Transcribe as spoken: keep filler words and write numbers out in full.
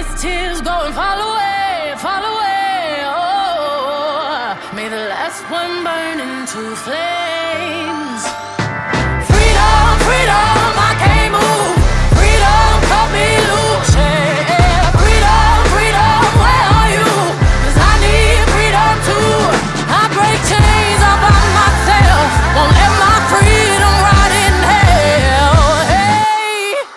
these tears go and fall away, fall away. Oh, may the last one burn into flames. Freedom, freedom.